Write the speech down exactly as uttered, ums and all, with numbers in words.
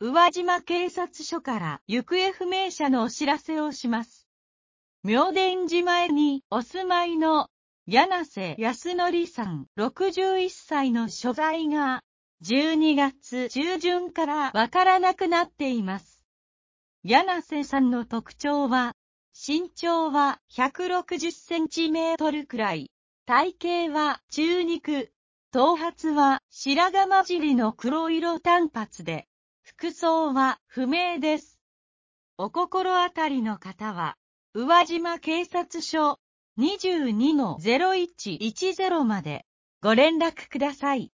宇和島警察署から行方不明者のお知らせをします。妙典島にお住まいの柳瀬康則さんろくじゅういっさいの所在がじゅうにがつ中旬からわからなくなっています。柳瀬さんの特徴は、身長はひゃくろくじゅっセンチメートルくらい、体型は中肉、頭髪は白髪混じりの黒色短髪で、服装は不明です。お心当たりの方は、宇和島警察署 にじゅうにのゼロいちいちゼロ までご連絡ください。